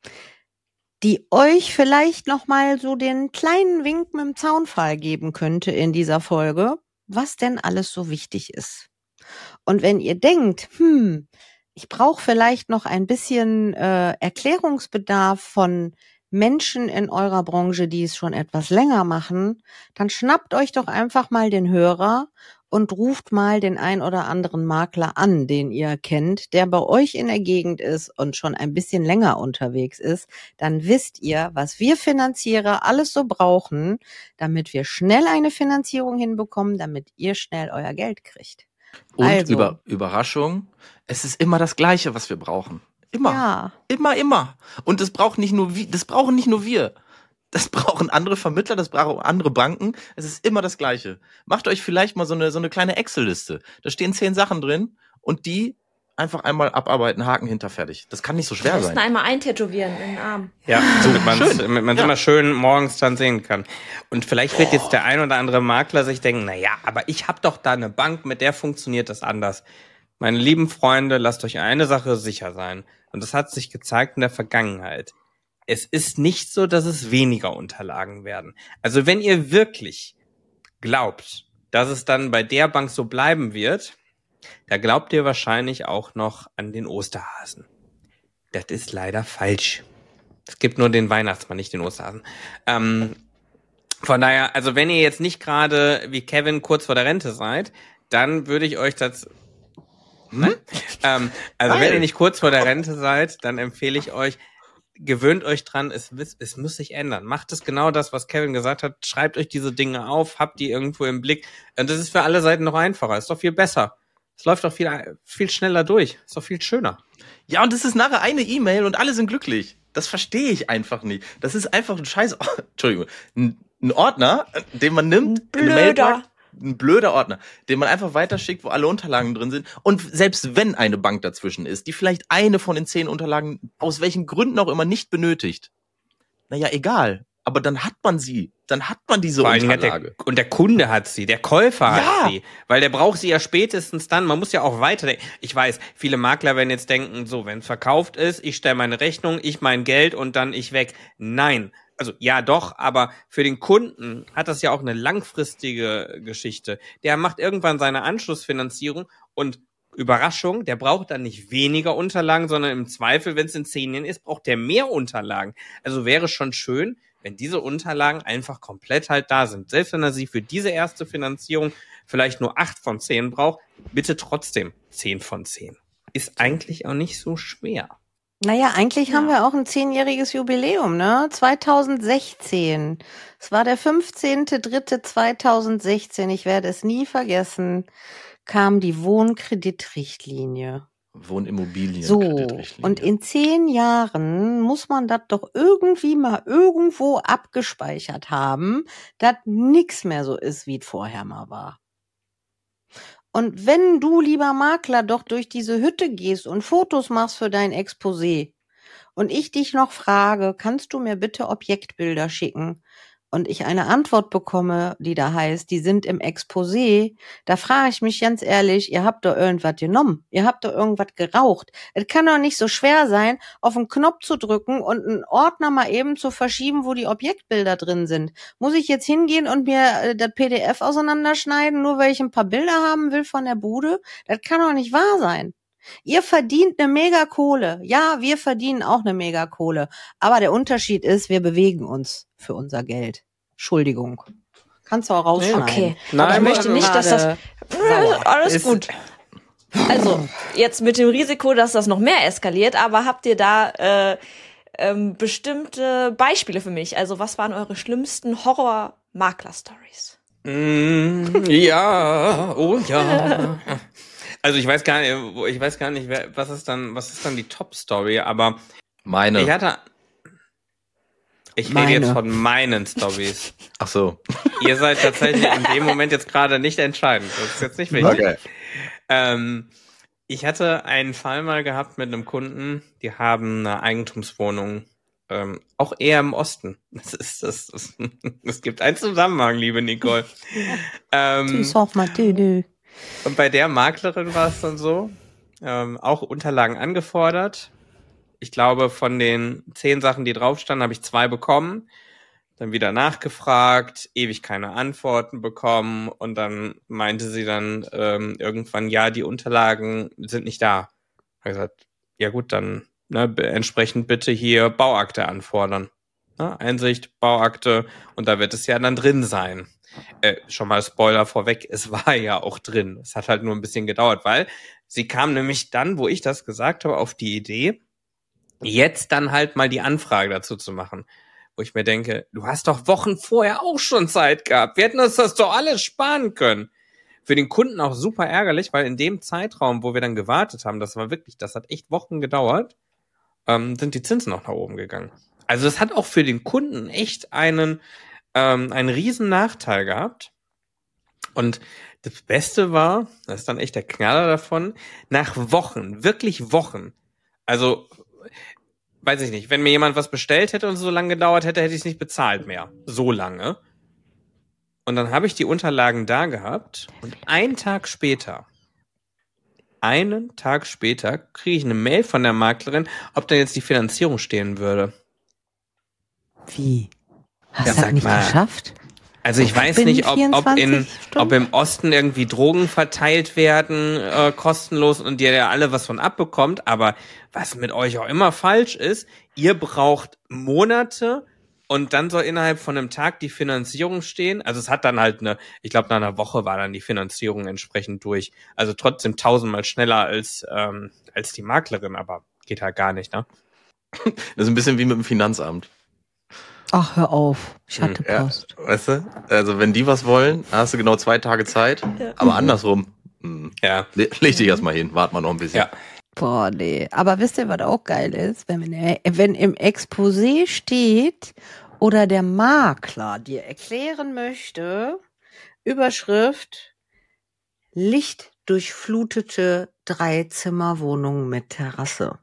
die euch vielleicht noch mal so den kleinen Wink mit dem Zaunpfahl geben könnte in dieser Folge, was denn alles so wichtig ist. Und wenn ihr denkt, hm, ich brauche vielleicht noch ein bisschen äh, Erklärungsbedarf von Menschen in eurer Branche, die es schon etwas länger machen, dann schnappt euch doch einfach mal den Hörer und ruft mal den ein oder anderen Makler an, den ihr kennt, der bei euch in der Gegend ist und schon ein bisschen länger unterwegs ist. Dann wisst ihr, was wir Finanzierer alles so brauchen, damit wir schnell eine Finanzierung hinbekommen, damit ihr schnell euer Geld kriegt. Und also, über, Überraschung, es ist immer das Gleiche, was wir brauchen. Immer, ja. immer, immer. Und das braucht nicht nur wir, das brauchen nicht nur wir. Das brauchen andere Vermittler, das brauchen andere Banken. Es ist immer das Gleiche. Macht euch vielleicht mal so eine so eine kleine Excel-Liste. Da stehen zehn Sachen drin und die einfach einmal abarbeiten, Haken hinter, fertig. Das kann nicht so schwer sein. sein. einmal eintätowieren in den Arm. Ja, so, man es ja. immer schön morgens dann sehen kann. Und vielleicht wird jetzt der ein oder andere Makler sich denken, na ja, aber ich habe doch da eine Bank, mit der funktioniert das anders. Meine lieben Freunde, lasst euch eine Sache sicher sein. Und das hat sich gezeigt in der Vergangenheit. Es ist nicht so, dass es weniger Unterlagen werden. Also wenn ihr wirklich glaubt, dass es dann bei der Bank so bleiben wird, da glaubt ihr wahrscheinlich auch noch an den Osterhasen. Das ist leider falsch. Es gibt nur den Weihnachtsmann, nicht den Osterhasen. Ähm, von daher, also wenn ihr jetzt nicht gerade wie Kevin kurz vor der Rente seid, dann würde ich euch das... Hm? ähm, also Nein. Wenn ihr nicht kurz vor der Rente seid, dann empfehle ich euch, gewöhnt euch dran, es, es muss sich ändern. Macht es genau das, was Kevin gesagt hat. Schreibt euch diese Dinge auf, habt die irgendwo im Blick. Und das ist für alle Seiten noch einfacher. Ist doch viel besser. Es läuft doch viel, viel schneller durch. Ist doch viel schöner. Ja, und es ist nachher eine E-Mail und alle sind glücklich. Das verstehe ich einfach nicht. Das ist einfach ein scheiß, Entschuldigung, ein, ein Ordner, den man nimmt, blöder. Ein blöder Ordner, den man einfach weiterschickt, wo alle Unterlagen drin sind. Und selbst wenn eine Bank dazwischen ist, die vielleicht eine von den zehn Unterlagen aus welchen Gründen auch immer nicht benötigt, naja, egal. Aber dann hat man sie. Dann hat man diese Unterlage. Der, und der Kunde hat sie, der Käufer ja. hat sie. Weil der braucht sie ja spätestens dann. Man muss ja auch weiterdenken. Ich weiß, viele Makler werden jetzt denken, so, wenn es verkauft ist, ich stelle meine Rechnung, ich mein Geld und dann ich weg. Nein. Also ja doch, aber für den Kunden hat das ja auch eine langfristige Geschichte. Der macht irgendwann seine Anschlussfinanzierung und Überraschung, der braucht dann nicht weniger Unterlagen, sondern im Zweifel, wenn es in zehn Jahren ist, braucht der mehr Unterlagen. Also wäre schon schön, wenn diese Unterlagen einfach komplett halt da sind. Selbst wenn er sie für diese erste Finanzierung vielleicht nur acht von zehn braucht, bitte trotzdem zehn von zehn. Ist eigentlich auch nicht so schwer. Naja, eigentlich Ja. haben wir auch ein zehnjähriges Jubiläum, ne? zweitausendsechzehn. Es war der fünfzehnter dritter zweitausendsechzehn. Ich werde es nie vergessen, kam die Wohnkreditrichtlinie. Wohnimmobilien. So, Kreditrichtlinie. und in zehn Jahren muss man das doch irgendwie mal irgendwo abgespeichert haben, dass nix mehr so ist, wie es vorher mal war. Und wenn du, lieber Makler, doch durch diese Hütte gehst und Fotos machst für dein Exposé und ich dich noch frage, kannst du mir bitte Objektbilder schicken? Und ich eine Antwort bekomme, die da heißt, die sind im Exposé, da frage ich mich ganz ehrlich, ihr habt doch irgendwas genommen, ihr habt doch irgendwas geraucht. Es kann doch nicht so schwer sein, auf einen Knopf zu drücken und einen Ordner mal eben zu verschieben, wo die Objektbilder drin sind. Muss ich jetzt hingehen und mir äh, das P D F auseinanderschneiden, nur weil ich ein paar Bilder haben will von der Bude? Das kann doch nicht wahr sein. Ihr verdient eine Megakohle. Ja, wir verdienen auch eine Megakohle. Aber der Unterschied ist, wir bewegen uns für unser Geld. Entschuldigung. Kannst du auch rausschneiden. Okay. Nein, ich aber möchte nicht, dass das... Sauer. Alles Ist- gut. Also, jetzt mit dem Risiko, dass das noch mehr eskaliert, aber habt ihr da äh, ähm, bestimmte Beispiele für mich? Also, was waren eure schlimmsten Horror-Makler-Stories? Mm, ja, oh ja. Also ich weiß gar nicht, wo- ich weiß gar nicht, wer, was ist dann, was ist dann die Top-Story, aber Meine. ich hatte, ich rede Meine. jetzt von meinen Stories. Ach so. Ihr seid tatsächlich in dem Moment jetzt gerade nicht entscheidend. Das ist jetzt nicht wichtig. Okay. Ähm, ich hatte einen Fall mal gehabt mit einem Kunden, die haben eine Eigentumswohnung, ähm, auch eher im Osten. Das ist das. das es gibt einen Zusammenhang, liebe Nicole. ähm, Tschüss, auch mal, tü, tü. und bei der Maklerin war es dann so, ähm, auch Unterlagen angefordert. Ich glaube, von den zehn Sachen, die drauf standen, habe ich zwei bekommen. Dann wieder nachgefragt, ewig keine Antworten bekommen. Und dann meinte sie dann ähm, irgendwann, ja, die Unterlagen sind nicht da. Ich habe gesagt, ja gut, dann ne, be- entsprechend bitte hier Bauakte anfordern. Ne, Einsicht, Bauakte, und da wird es ja dann drin sein. Äh, schon mal Spoiler vorweg, es war ja auch drin. Es hat halt nur ein bisschen gedauert, weil sie kam nämlich dann, wo ich das gesagt habe, auf die Idee, jetzt dann halt mal die Anfrage dazu zu machen. Wo ich mir denke, du hast doch Wochen vorher auch schon Zeit gehabt. Wir hätten uns das doch alles sparen können. Für den Kunden auch super ärgerlich, weil in dem Zeitraum, wo wir dann gewartet haben, das war wirklich, das hat echt Wochen gedauert, ähm, sind die Zinsen noch nach oben gegangen. Also es hat auch für den Kunden echt einen, ähm, einen riesen Nachteil gehabt. Und das Beste war, das ist dann echt der Knaller davon, nach Wochen, wirklich Wochen, also weiß ich nicht, wenn mir jemand was bestellt hätte und es so lange gedauert hätte, hätte ich es nicht bezahlt mehr. So lange. Und dann habe ich die Unterlagen da gehabt und einen Tag später, einen Tag später kriege ich eine Mail von der Maklerin, ob da jetzt die Finanzierung stehen würde. Wie? Hast Ja, du das sag nicht mal. geschafft? Also ich weiß Binnen nicht, ob, ob, in, vierundzwanzig Stunden? ob im Osten irgendwie Drogen verteilt werden, äh, kostenlos, und ihr ja alle was von abbekommt, aber was mit euch auch immer falsch ist, ihr braucht Monate und dann soll innerhalb von einem Tag die Finanzierung stehen. Also es hat dann halt eine, ich glaube nach einer Woche war dann die Finanzierung entsprechend durch. Also trotzdem tausendmal schneller als, ähm, als die Maklerin, aber geht halt gar nicht, ne? Das ist ein bisschen wie mit dem Finanzamt. Ach, hör auf. Ich hatte Ja, Post. weißt du? Also wenn die was wollen, dann hast du genau zwei Tage Zeit. Ja. Aber andersrum. Hm. Ja. Le- Leg dich erst mal hin, wart mal noch ein bisschen. Ja. Boah, nee. Aber wisst ihr, was auch geil ist? Wenn, wenn im Exposé steht oder der Makler dir erklären möchte, Überschrift, lichtdurchflutete Dreizimmerwohnung mit Terrasse.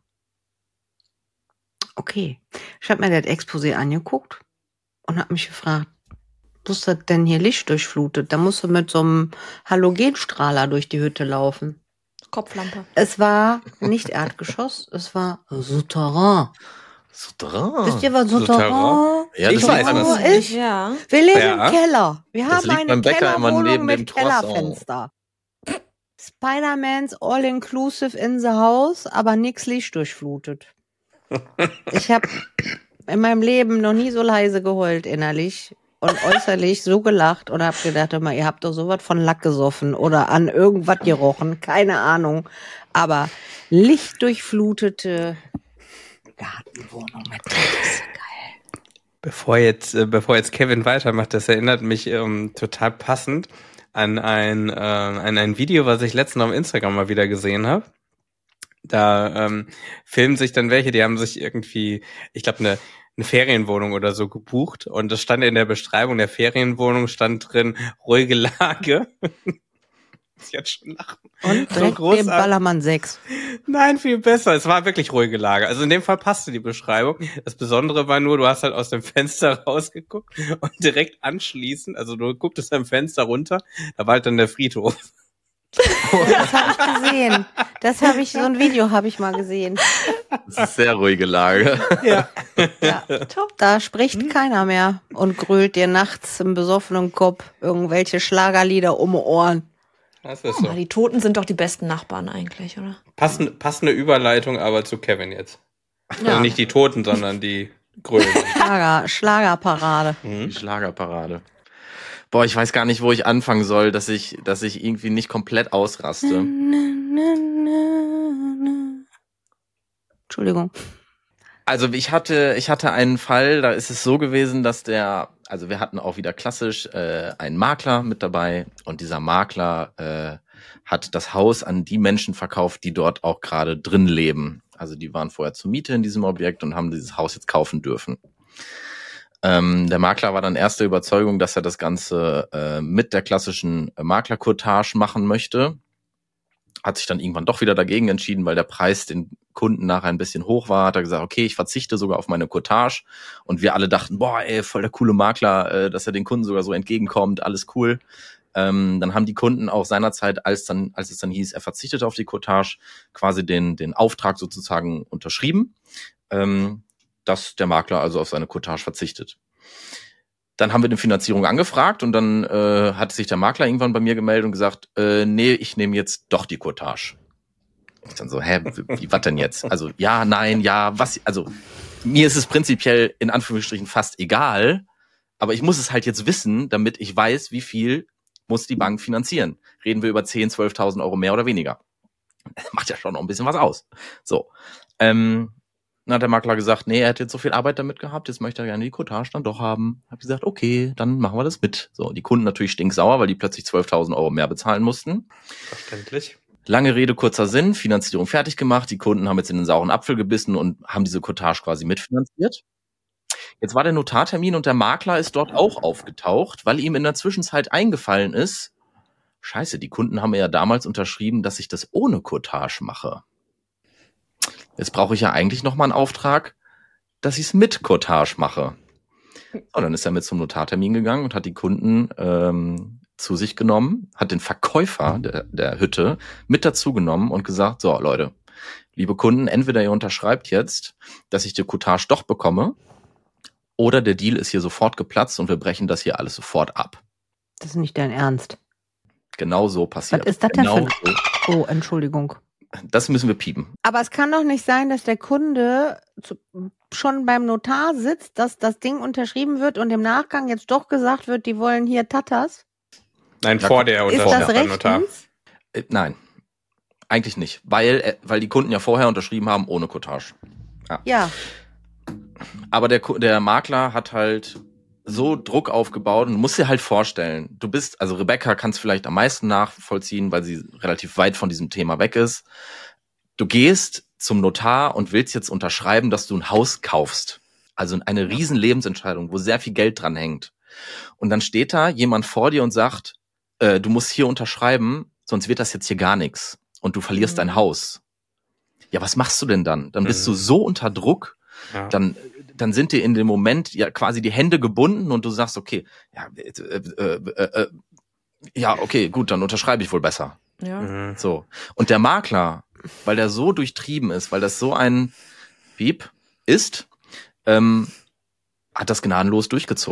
Okay, ich habe mir das Exposé angeguckt und habe mich gefragt, wo ist das denn hier lichtdurchflutet? Da musst du mit so einem Halogenstrahler durch die Hütte laufen. Kopflampe. Es war nicht Erdgeschoss, es war Souterrain. Souterrain. Wisst ihr, was Souterrain? Souterrain Ja, Ich das weiß, liegt was beim- es ist? Ja. Wir leben Ja. im Keller. Wir Das haben liegt eine beim Bäcker immer Kellerwohnung neben mit dem Croissant. Kellerfenster. Spider-Man's All-Inclusive in the House, aber nix Licht durchflutet. Ich habe in meinem Leben noch nie so leise geheult innerlich und äußerlich so gelacht und hab gedacht, immer, ihr habt doch sowas von Lack gesoffen oder an irgendwas gerochen, keine Ahnung. Aber lichtdurchflutete Gartenwohnung mit Tante, das ist geil. Bevor jetzt, äh, bevor jetzt Kevin weitermacht, das erinnert mich ähm, total passend an ein, äh, an ein Video, was ich letztens auf Instagram mal wieder gesehen habe. Da ähm, filmen sich dann welche, die haben sich irgendwie, ich glaube, eine eine Ferienwohnung oder so gebucht und das stand in der Beschreibung der Ferienwohnung, stand drin, ruhige Lage. Ich jetzt schon lachen. Und direkt so neben Ballermann sechs. Nein, viel besser. Es war wirklich ruhige Lage. Also in dem Fall passte die Beschreibung. Das Besondere war nur, du hast halt aus dem Fenster rausgeguckt und direkt anschließend, also du gucktest am Fenster runter, da war halt dann der Friedhof. Das habe ich gesehen. Das habe ich, so ein Video habe ich mal gesehen. Das ist sehr ruhige Lage. Ja. Ja, top. Da spricht keiner mehr und grölt dir nachts im besoffenen Kopf irgendwelche Schlagerlieder um die Ohren. Das ist so. Aber die Toten sind doch die besten Nachbarn eigentlich, oder? Passende, passende Überleitung aber zu Kevin jetzt. Ja. Also nicht die Toten, sondern die Grölen. Schlager, Schlagerparade. Die Schlagerparade. Boah, ich weiß gar nicht, wo ich anfangen soll, dass ich, dass ich irgendwie nicht komplett ausraste. Entschuldigung. Also ich hatte, ich hatte einen Fall, da ist es so gewesen, dass der, also wir hatten auch wieder klassisch äh, einen Makler mit dabei und dieser Makler äh, hat das Haus an die Menschen verkauft, die dort auch gerade drin leben. Also die waren vorher zur Miete in diesem Objekt und haben dieses Haus jetzt kaufen dürfen. Ähm, der Makler war dann erster Überzeugung, dass er das Ganze äh, mit der klassischen Maklercourtage machen möchte. Hat sich dann irgendwann doch wieder dagegen entschieden, weil der Preis den Kunden nachher ein bisschen hoch war. Hat er gesagt, okay, ich verzichte sogar auf meine Courtage. Und wir alle dachten, boah, ey, voll der coole Makler, äh, dass er den Kunden sogar so entgegenkommt, alles cool. Ähm, dann haben die Kunden auch seinerzeit, als dann, als es dann hieß, er verzichtet auf die Courtage, quasi den den Auftrag sozusagen unterschrieben, ähm, dass der Makler also auf seine Courtage verzichtet. Dann haben wir eine Finanzierung angefragt und dann äh, hat sich der Makler irgendwann bei mir gemeldet und gesagt, äh, nee, ich nehme jetzt doch die Courtage. Ich dann so, hä, wie, was denn jetzt? Also ja, nein, ja, was? Also mir ist es prinzipiell in Anführungsstrichen fast egal, aber ich muss es halt jetzt wissen, damit ich weiß, wie viel muss die Bank finanzieren. Reden wir über zehntausend, zwölftausend Euro mehr oder weniger. Das macht ja schon noch ein bisschen was aus. So, ähm, dann hat der Makler gesagt, nee, er hat jetzt so viel Arbeit damit gehabt, jetzt möchte er gerne die Courtage dann doch haben. Hab gesagt, okay, dann machen wir das mit. So, die Kunden natürlich stinksauer, weil die plötzlich zwölftausend Euro mehr bezahlen mussten. Verständlich. Lange Rede, kurzer Sinn, Finanzierung fertig gemacht, die Kunden haben jetzt in den sauren Apfel gebissen und haben diese Courtage quasi mitfinanziert. Jetzt war der Notartermin und der Makler ist dort auch aufgetaucht, weil ihm in der Zwischenzeit eingefallen ist, scheiße, die Kunden haben mir ja damals unterschrieben, dass ich das ohne Courtage mache. Jetzt brauche ich ja eigentlich nochmal einen Auftrag, dass ich es mit Courtage mache. Und dann ist er mit zum Notartermin gegangen und hat die Kunden ähm, zu sich genommen, hat den Verkäufer der, der Hütte mit dazu genommen und gesagt, so Leute, liebe Kunden, entweder ihr unterschreibt jetzt, dass ich die Courtage doch bekomme, oder der Deal ist hier sofort geplatzt und wir brechen das hier alles sofort ab. Das ist nicht dein Ernst. Genau so passiert. Was ist das denn genau für ein... Oh, Entschuldigung. Das müssen wir piepen. Aber es kann doch nicht sein, dass der Kunde zu, schon beim Notar sitzt, dass das Ding unterschrieben wird und im Nachgang jetzt doch gesagt wird, die wollen hier Tatas. Nein, vor der Ist Unterschrift das beim Notar. rechtens? Äh, nein, eigentlich nicht, weil äh, weil die Kunden ja vorher unterschrieben haben ohne Courtage. Ja. Ja. Aber der der Makler hat halt so Druck aufgebaut und du musst dir halt vorstellen, du bist, also Rebecca kann es vielleicht am meisten nachvollziehen, weil sie relativ weit von diesem Thema weg ist. Du gehst zum Notar und willst jetzt unterschreiben, dass du ein Haus kaufst. Also eine riesen Lebensentscheidung, wo sehr viel Geld dran hängt. Und dann steht da jemand vor dir und sagt, äh, du musst hier unterschreiben, sonst wird das jetzt hier gar nichts. Und du verlierst Mhm. dein Haus. Ja, was machst du denn dann? Dann bist Mhm. du so unter Druck, Ja. dann dann sind dir in dem Moment ja quasi die Hände gebunden und du sagst, okay, ja, äh, äh, äh, äh, ja, okay, gut, dann unterschreibe ich wohl besser. Ja. Mhm. So. Und der Makler, weil der so durchtrieben ist, weil das so ein Piep ist, ähm, hat das gnadenlos durchgezogen.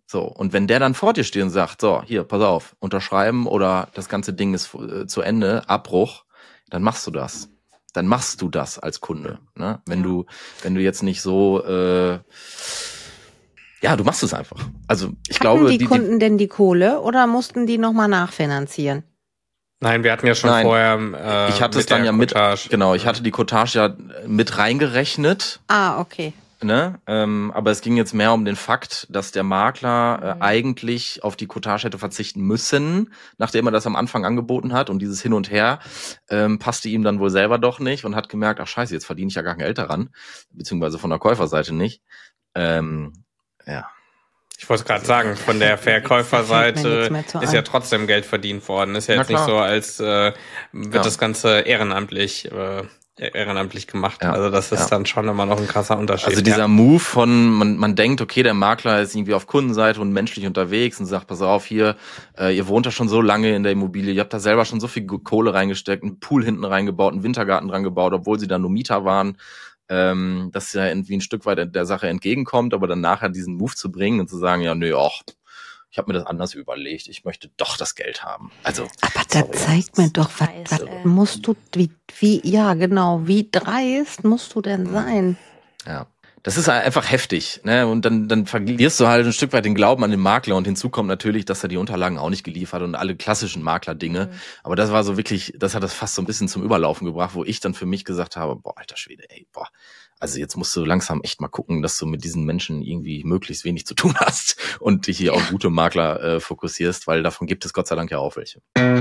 So, und wenn der dann vor dir steht und sagt, so, hier, pass auf, unterschreiben oder das ganze Ding ist äh, zu Ende, Abbruch, dann machst du das. Dann machst du das als Kunde. Ne? Wenn ja. du, wenn du jetzt nicht so, äh, ja, du machst es einfach. Also ich Hatten glaube, die, die Kunden die, denn die Kohle oder mussten die nochmal nachfinanzieren? Nein, wir hatten ja schon Nein, vorher äh, ich hatte mit es dann ja mit, Cottage. genau, ich hatte die Cottage ja mit reingerechnet. Ah, okay. Ne? Ähm, aber es ging jetzt mehr um den Fakt, dass der Makler äh, Mhm. eigentlich auf die Cottage hätte verzichten müssen, nachdem er das am Anfang angeboten hat. Und dieses Hin und Her ähm, passte ihm dann wohl selber doch nicht und hat gemerkt, ach scheiße, jetzt verdiene ich ja gar kein Geld daran, beziehungsweise von der Käuferseite nicht. Ähm, ja. Ich wollte gerade sagen, von der Verkäuferseite ist ja trotzdem Geld verdient worden. Ist ja jetzt nicht so, als äh, wird ja. das Ganze ehrenamtlich äh, ehrenamtlich gemacht. Ja. Also das ist ja. dann schon immer noch ein krasser Unterschied. Also dieser ja. Move von, man, man denkt, okay, der Makler ist irgendwie auf Kundenseite und menschlich unterwegs und sagt, pass auf, hier, äh, ihr wohnt da schon so lange in der Immobilie, ihr habt da selber schon so viel Kohle reingesteckt, einen Pool hinten reingebaut, einen Wintergarten dran gebaut, obwohl sie da nur Mieter waren. Ähm, das ja irgendwie ein Stück weit der Sache entgegenkommt, aber dann nachher diesen Move zu bringen und zu sagen, ja, nö, ach, ich habe mir das anders überlegt, ich möchte doch das Geld haben. Also, aber da zeigt mir doch, was, was äh, musst du, wie, wie, ja genau, wie dreist musst du denn sein? Ja. Das ist einfach heftig, ne? Und dann, dann verlierst du halt ein Stück weit den Glauben an den Makler und hinzu kommt natürlich, dass er die Unterlagen auch nicht geliefert und alle klassischen Maklerdinge. Mhm. Aber das war so wirklich, das hat das fast so ein bisschen zum Überlaufen gebracht, wo ich dann für mich gesagt habe, boah, alter Schwede, ey, boah. Also jetzt musst du langsam echt mal gucken, dass du mit diesen Menschen irgendwie möglichst wenig zu tun hast und dich hier ja. auf gute Makler äh, fokussierst, weil davon gibt es Gott sei Dank ja auch welche. Da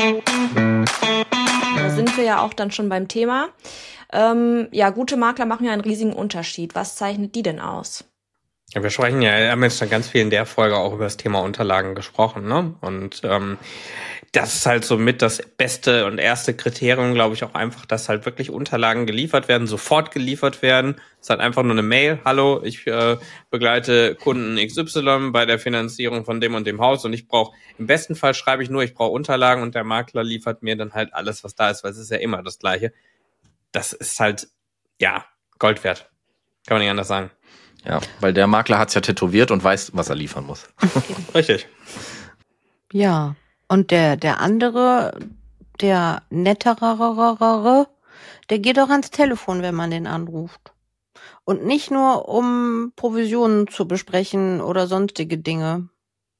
sind wir ja auch dann schon beim Thema. Ähm, ja, gute Makler machen ja einen riesigen Unterschied. Was zeichnet die denn aus? Ja, wir sprechen ja, haben jetzt schon ganz viel in der Folge auch über das Thema Unterlagen gesprochen, ne? Und ähm, das ist halt so mit das beste und erste Kriterium, glaube ich, auch einfach, dass halt wirklich Unterlagen geliefert werden, sofort geliefert werden. Es ist halt einfach nur eine Mail. Hallo, ich äh, begleite Kunden X Y bei der Finanzierung von dem und dem Haus und ich brauche, im besten Fall schreibe ich nur, ich brauche Unterlagen und der Makler liefert mir dann halt alles, was da ist, weil es ist ja immer das Gleiche. Das ist halt, ja, Gold wert. Kann man nicht anders sagen. Ja, weil der Makler hat's ja tätowiert und weiß, was er liefern muss. Richtig. Ja, und der, der andere, der netterere, der geht auch ans Telefon, wenn man den anruft. Und nicht nur, um Provisionen zu besprechen oder sonstige Dinge.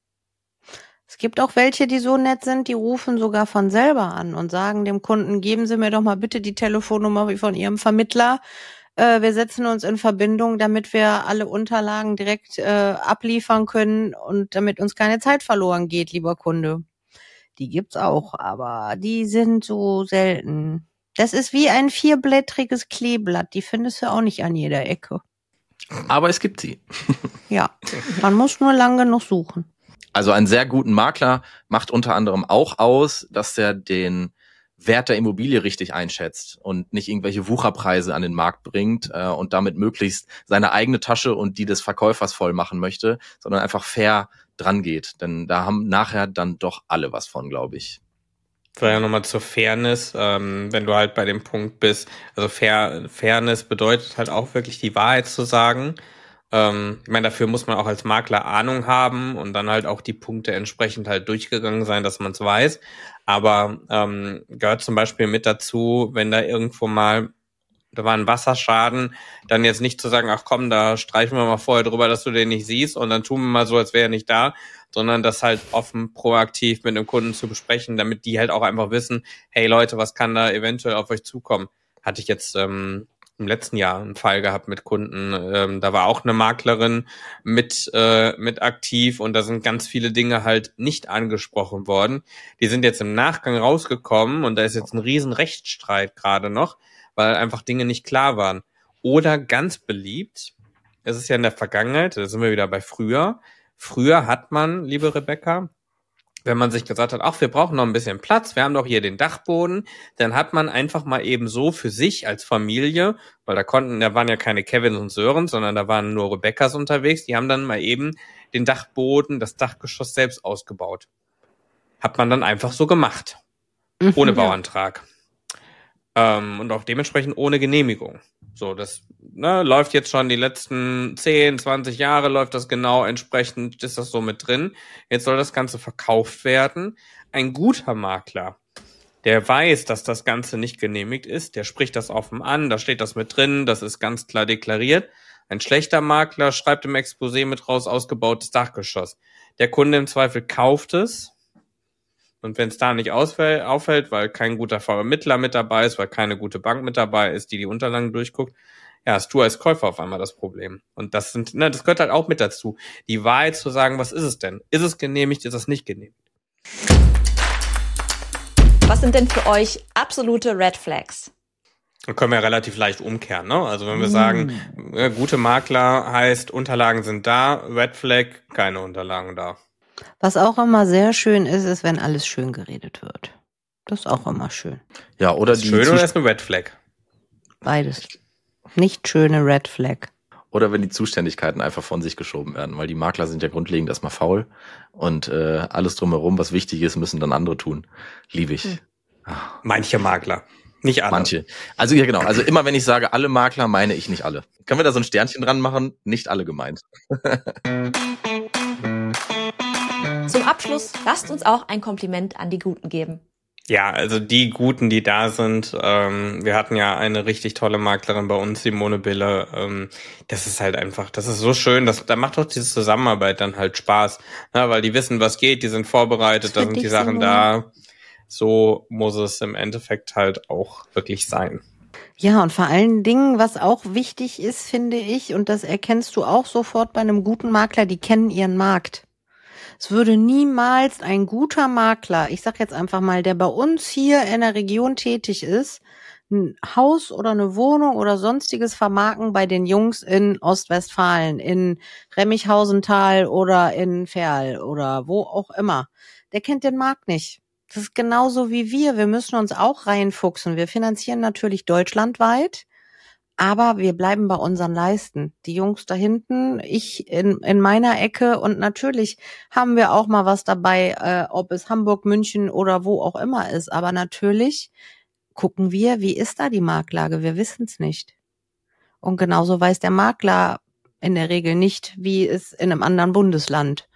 Es gibt auch welche, die so nett sind, die rufen sogar von selber an und sagen dem Kunden, geben Sie mir doch mal bitte die Telefonnummer von Ihrem Vermittler. Äh, wir setzen uns in Verbindung, damit wir alle Unterlagen direkt äh, abliefern können und damit uns keine Zeit verloren geht, lieber Kunde. Die gibt's auch, aber die sind so selten. Das ist wie ein vierblättriges Kleeblatt. Die findest du auch nicht an jeder Ecke. Aber es gibt sie. Ja, man muss nur lang genug suchen. Also einen sehr guten Makler macht unter anderem auch aus, dass er den Wert der Immobilie richtig einschätzt und nicht irgendwelche Wucherpreise an den Markt bringt äh, und damit möglichst seine eigene Tasche und die des Verkäufers voll machen möchte, sondern einfach fair dran geht. Denn da haben nachher dann doch alle was von, glaube ich. Vielleicht nochmal zur Fairness, ähm, wenn du halt bei dem Punkt bist, also Fair, Fairness bedeutet halt auch wirklich die Wahrheit zu sagen. Ähm, ich meine, dafür muss man auch als Makler Ahnung haben und dann halt auch die Punkte entsprechend halt durchgegangen sein, dass man es weiß. Aber ähm, gehört zum Beispiel mit dazu, wenn da irgendwo mal, da war ein Wasserschaden, dann jetzt nicht zu sagen, ach komm, da streichen wir mal vorher drüber, dass du den nicht siehst und dann tun wir mal so, als wäre er nicht da, sondern das halt offen, proaktiv mit dem Kunden zu besprechen, damit die halt auch einfach wissen, hey Leute, was kann da eventuell auf euch zukommen? Hatte ich jetzt ähm, im letzten Jahr einen Fall gehabt mit Kunden, ähm, da war auch eine Maklerin mit äh, mit aktiv und da sind ganz viele Dinge halt nicht angesprochen worden. Die sind jetzt im Nachgang rausgekommen und da ist jetzt ein riesen Rechtsstreit gerade noch, weil einfach Dinge nicht klar waren. Oder ganz beliebt, es ist ja in der Vergangenheit, da sind wir wieder bei früher, früher hat man, liebe Rebecca, wenn man sich gesagt hat, ach, wir brauchen noch ein bisschen Platz, wir haben doch hier den Dachboden, dann hat man einfach mal eben so für sich als Familie, weil da konnten, da waren ja keine Kevins und Sörens, sondern da waren nur Rebeccas unterwegs, die haben dann mal eben den Dachboden, das Dachgeschoss selbst ausgebaut. Hat man dann einfach so gemacht. Ohne Bauantrag. Ähm, und auch dementsprechend ohne Genehmigung. So, das ne, läuft jetzt schon die letzten zehn, zwanzig Jahre, läuft das genau entsprechend, ist das so mit drin. Jetzt soll das Ganze verkauft werden. Ein guter Makler, der weiß, dass das Ganze nicht genehmigt ist, der spricht das offen an, da steht das mit drin, das ist ganz klar deklariert. Ein schlechter Makler schreibt im Exposé mit raus, ausgebautes Dachgeschoss. Der Kunde im Zweifel kauft es. Und wenn es da nicht ausfällt, auffällt, weil kein guter Vermittler mit dabei ist, weil keine gute Bank mit dabei ist, die die Unterlagen durchguckt, ja, hast du als Käufer auf einmal das Problem. Und das sind, ne, das gehört halt auch mit dazu. Die Wahrheit zu sagen, was ist es denn? Ist es genehmigt, ist es nicht genehmigt? Was sind denn für euch absolute Red Flags? Da können wir relativ leicht umkehren, ne? Also wenn wir mm. sagen, äh, gute Makler heißt, Unterlagen sind da, Red Flag, keine Unterlagen da. Was auch immer sehr schön ist, ist, wenn alles schön geredet wird. Das ist auch immer schön. Ja, oder ist die schön Zust- oder ist eine Red Flag? Beides. Nicht schöne Red Flag. Oder wenn die Zuständigkeiten einfach von sich geschoben werden, weil die Makler sind ja grundlegend erstmal faul und äh, alles drumherum, was wichtig ist, müssen dann andere tun. Liebe ich. Hm. Manche Makler, nicht alle. Manche. Also ja genau, also immer wenn ich sage alle Makler, meine ich nicht alle. Können wir da so ein Sternchen dran machen? Nicht alle gemeint. Zum Abschluss lasst uns auch ein Kompliment an die Guten geben. Ja, also die Guten, die da sind, ähm, wir hatten ja eine richtig tolle Maklerin bei uns, Simone Bille, ähm, das ist halt einfach, das ist so schön, das, da macht doch diese Zusammenarbeit dann halt Spaß, ne, weil die wissen, was geht, die sind vorbereitet, da sind die Sachen Simone. Da, so muss es im Endeffekt halt auch wirklich sein. Ja, und vor allen Dingen, was auch wichtig ist, finde ich, und das erkennst du auch sofort bei einem guten Makler, die kennen ihren Markt. Es würde niemals ein guter Makler, ich sag jetzt einfach mal, der bei uns hier in der Region tätig ist, ein Haus oder eine Wohnung oder sonstiges vermarkten bei den Jungs in Ostwestfalen, in Remmichhausental oder in Verl oder wo auch immer. Der kennt den Markt nicht. Das ist genauso wie wir. Wir müssen uns auch reinfuchsen. Wir finanzieren natürlich deutschlandweit. Aber wir bleiben bei unseren Leisten. Die Jungs da hinten, ich in, in meiner Ecke und natürlich haben wir auch mal was dabei, äh, ob es Hamburg, München oder wo auch immer ist. Aber natürlich gucken wir, wie ist da die Marktlage? Wir wissen es nicht. Und genauso weiß der Makler in der Regel nicht, wie es in einem anderen Bundesland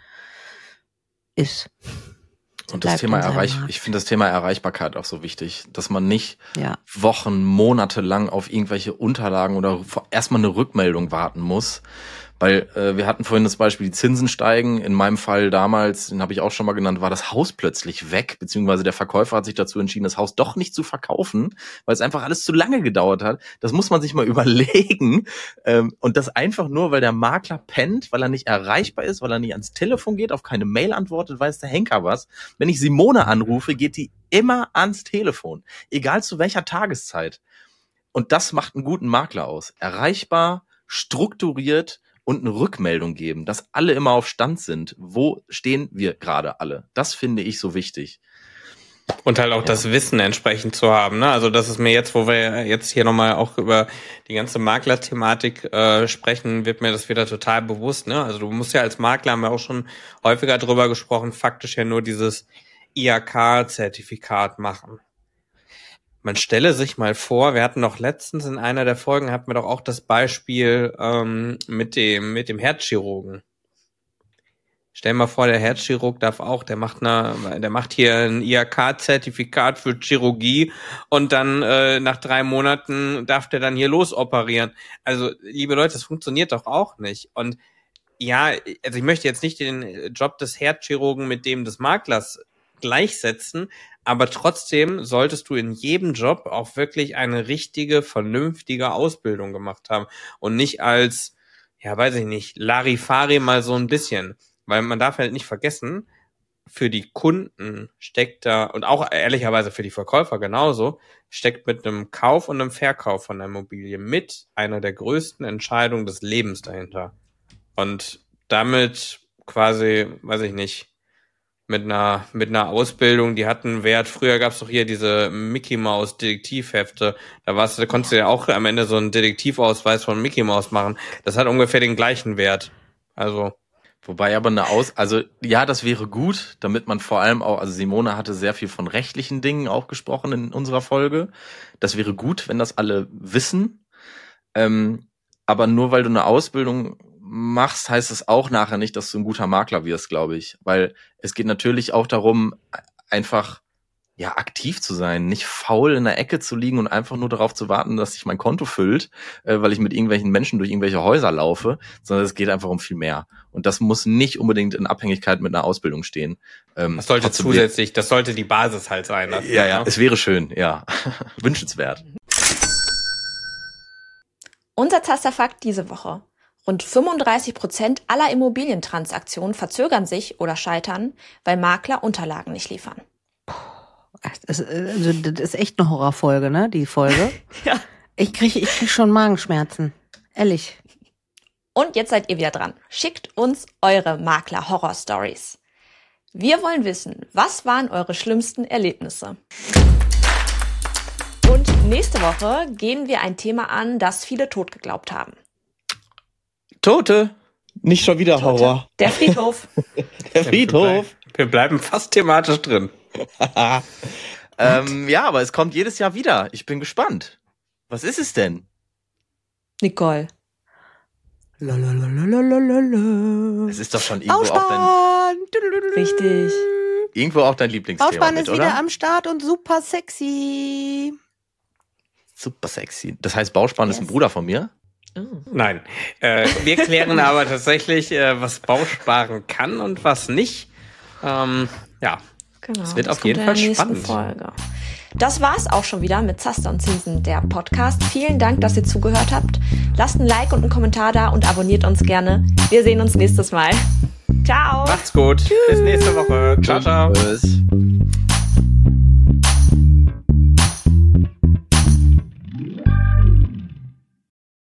ist. Und das Thema Erreich, ich finde das Thema Erreichbarkeit auch so wichtig, dass man nicht ja. Wochen, Monate lang auf irgendwelche Unterlagen oder erstmal eine Rückmeldung warten muss. Weil äh, wir hatten vorhin das Beispiel, die Zinsen steigen. In meinem Fall damals, den habe ich auch schon mal genannt, war das Haus plötzlich weg, beziehungsweise der Verkäufer hat sich dazu entschieden, das Haus doch nicht zu verkaufen, weil es einfach alles zu lange gedauert hat. Das muss man sich mal überlegen. Ähm, und das einfach nur, weil der Makler pennt, weil er nicht erreichbar ist, weil er nicht ans Telefon geht, auf keine Mail antwortet, weiß der Henker was. Wenn ich Simone anrufe, geht die immer ans Telefon, egal zu welcher Tageszeit. Und das macht einen guten Makler aus. Erreichbar, strukturiert, und eine Rückmeldung geben, dass alle immer auf Stand sind. Wo stehen wir gerade alle? Das finde ich so wichtig. Und halt auch ja. das Wissen entsprechend zu haben. Ne? Also das ist mir jetzt, wo wir jetzt hier nochmal auch über die ganze Makler-Thematik äh, sprechen, wird mir das wieder total bewusst. Ne? Also du musst ja als Makler, haben wir auch schon häufiger drüber gesprochen, faktisch ja nur dieses I H K-Zertifikat machen. Man stelle sich mal vor, wir hatten doch letztens in einer der Folgen, hatten wir doch auch das Beispiel ähm, mit dem mit dem Herzchirurgen. Stell mal vor, der Herzchirurg darf auch, der macht eine, der macht hier ein I H K-Zertifikat für Chirurgie und dann äh, nach drei Monaten darf der dann hier losoperieren. Also, liebe Leute, das funktioniert doch auch nicht. Und ja, also ich möchte jetzt nicht den Job des Herzchirurgen mit dem des Maklers gleichsetzen, aber trotzdem solltest du in jedem Job auch wirklich eine richtige, vernünftige Ausbildung gemacht haben und nicht als, ja, weiß ich nicht, Larifari mal so ein bisschen. Weil man darf halt nicht vergessen, für die Kunden steckt da, und auch ehrlicherweise für die Verkäufer genauso, steckt mit einem Kauf und einem Verkauf von der Immobilie mit einer der größten Entscheidungen des Lebens dahinter. Und damit quasi, weiß ich nicht, mit einer mit einer Ausbildung, die hat einen Wert. Früher gab's doch hier diese Mickey Mouse Detektivhefte. Da warst du, da konntest du ja auch am Ende so einen Detektivausweis von Mickey Mouse machen. Das hat ungefähr den gleichen Wert. Also wobei aber eine Aus, also ja, das wäre gut, damit man vor allem auch, also Simone hatte sehr viel von rechtlichen Dingen auch gesprochen in unserer Folge. Das wäre gut, wenn das alle wissen. Ähm, aber nur weil du eine Ausbildung machst, heißt es auch nachher nicht, dass du ein guter Makler wirst, glaube ich. Weil es geht natürlich auch darum, einfach ja aktiv zu sein, nicht faul in der Ecke zu liegen und einfach nur darauf zu warten, dass sich mein Konto füllt, äh, weil ich mit irgendwelchen Menschen durch irgendwelche Häuser laufe, sondern es geht einfach um viel mehr. Und das muss nicht unbedingt in Abhängigkeit mit einer Ausbildung stehen. Ähm, das sollte zusätzlich, das sollte die Basis halt sein. Dafür, ja, ja, ne? Es wäre schön, ja. Wünschenswert. Unser Zasterfakt diese Woche. Rund fünfunddreißig Prozent aller Immobilientransaktionen verzögern sich oder scheitern, weil Makler Unterlagen nicht liefern. Das ist, also, das ist echt eine Horrorfolge, ne, die Folge. Ja. Ich kriege ich krieg schon Magenschmerzen. Ehrlich. Und jetzt seid ihr wieder dran. Schickt uns eure Makler-Horror-Stories. Wir wollen wissen, was waren eure schlimmsten Erlebnisse? Und nächste Woche gehen wir ein Thema an, das viele tot geglaubt haben. Tote. Nicht schon wieder Tote. Horror. Der Friedhof. Der Friedhof. Wir bleiben fast thematisch drin. ähm, ja, aber es kommt jedes Jahr wieder. Ich bin gespannt. Was ist es denn? Nicole. Lalalalalalala. Es ist doch schon irgendwo Bauspann. auch dein... Richtig. Irgendwo auch dein Lieblingsthema Bauspann mit, ist oder? wieder am Start und super sexy. Super sexy. Das heißt, Bauspann yes. ist ein Bruder von mir? Oh. Nein. Äh, wir klären aber tatsächlich, äh, was Bausparen kann und was nicht. Ähm, ja. Genau, es wird auf jeden Fall spannend. Folge. Das war's auch schon wieder mit Zaster und Zinsen, der Podcast. Vielen Dank, dass ihr zugehört habt. Lasst ein Like und einen Kommentar da und abonniert uns gerne. Wir sehen uns nächstes Mal. Ciao. Macht's gut. Tschüss. Bis nächste Woche. Ciao, ciao. Tschüss.